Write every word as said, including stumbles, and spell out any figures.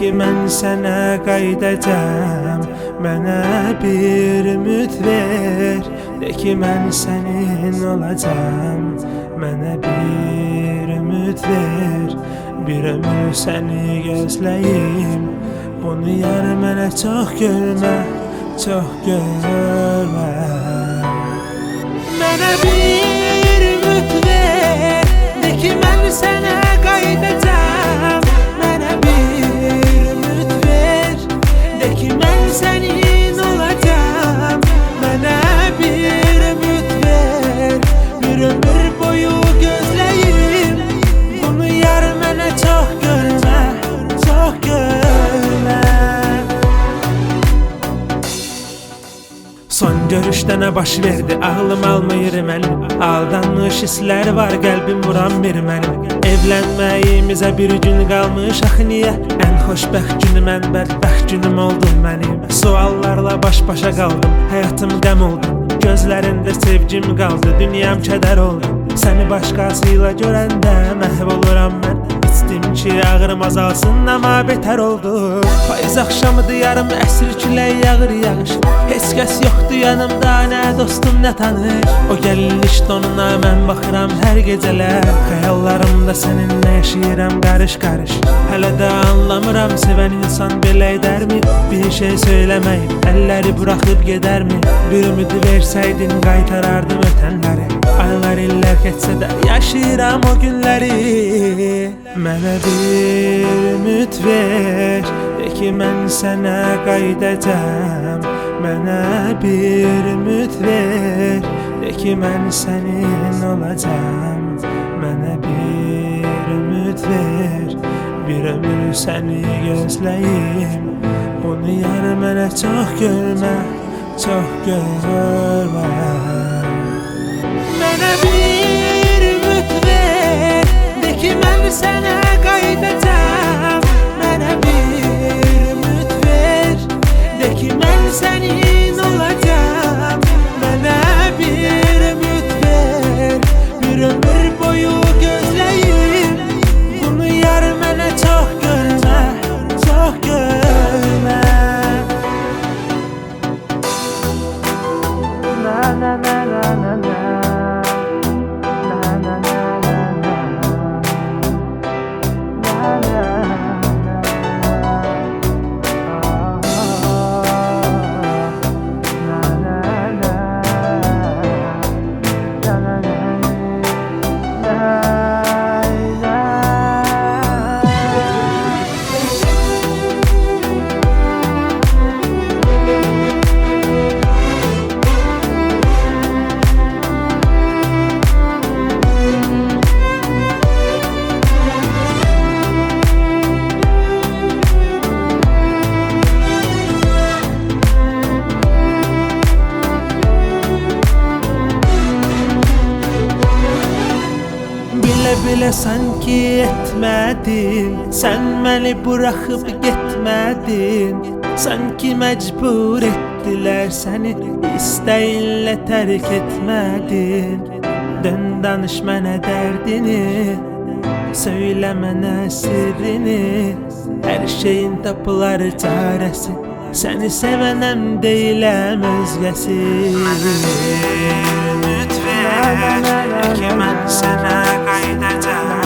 ki mən sənə qayıdacam. Mənə bir ümid ver, de ki mən sənin olacam. Mənə bir ümid ver, bir ömür səni gözləyim. Bunu yar mənə çox görmə, çox görmə. Mənə bir ümid ver, de ki mən sənə qayıdacam. Mənə bir ümid ver, de ki mən sənin olacam. Mənə bir ümid ver, bir ömür boyu gözləyim. Bunu yar mənə çox görmə, çox görmə. Son görüşdə nə baş verdi, ağlım almayır mənim. Aldanmış hisslər var, qəlbim vuran bir mənim. Evlənməyimizə bir gün qalmış, axı niyə? Ən xoşbəxt günüm, ən bədbəxt günüm oldu mənim. Suallarla baş-başa qaldım, həyatım qəm oldu. Gözlərində sevgim qaldı, dünyam kədər oldu. Səni başqasıyla görəndə məhv oluram mən. İstim ki ağrım azalsın, amma betər oldu. Payız axşamıdır, yarım əsr külək yağır yağış. Heç kəs yoxdur yanımda, nə dostum, nə tanış. O gəliniş donuna mən baxıram hər gecələr. Xəyallarımda səninlə yaşayıram qarış-qarış. Hələ də anlamıram, sevən insan belə edərmi? Bir şey söyləməyib, əlləri buraxıb gedərmi? Bir ümidi versəydin, qaytarardım ötənləri. Aylar illər keçsə də yaşayıram o günləri. Mənə bir ümid ver, de ki mən sənə qayıdacam. Mənə bir ümid ver, de ki mən sənin olacam. Mənə bir ümid ver, bir ömür səni gözləyim. Bunu yar mənə çox görmə, çox görmə. Mənə bir ümid ver, de ki mən sənə qayıdacam. Mənə bir ümid ver, de ki mən sənin olacam. Mənə bir ümid ver, bir ömür boyu gözləyim. Bunu yar mənə çox görmə, çox görmə. Na na na na na na. Bilə sanki etmədin, sən məni buraxıb getmədin. Sanki məcbur etdilər səni, istəyinlə tərk etmədin. Dön danış mənə dərdini, söylə mənə sirrini. Hər şeyin tapılar çarəsi, səni sevənəm deyiləm özgəsi. Ümid ver, ki mən sənə qayıdacam.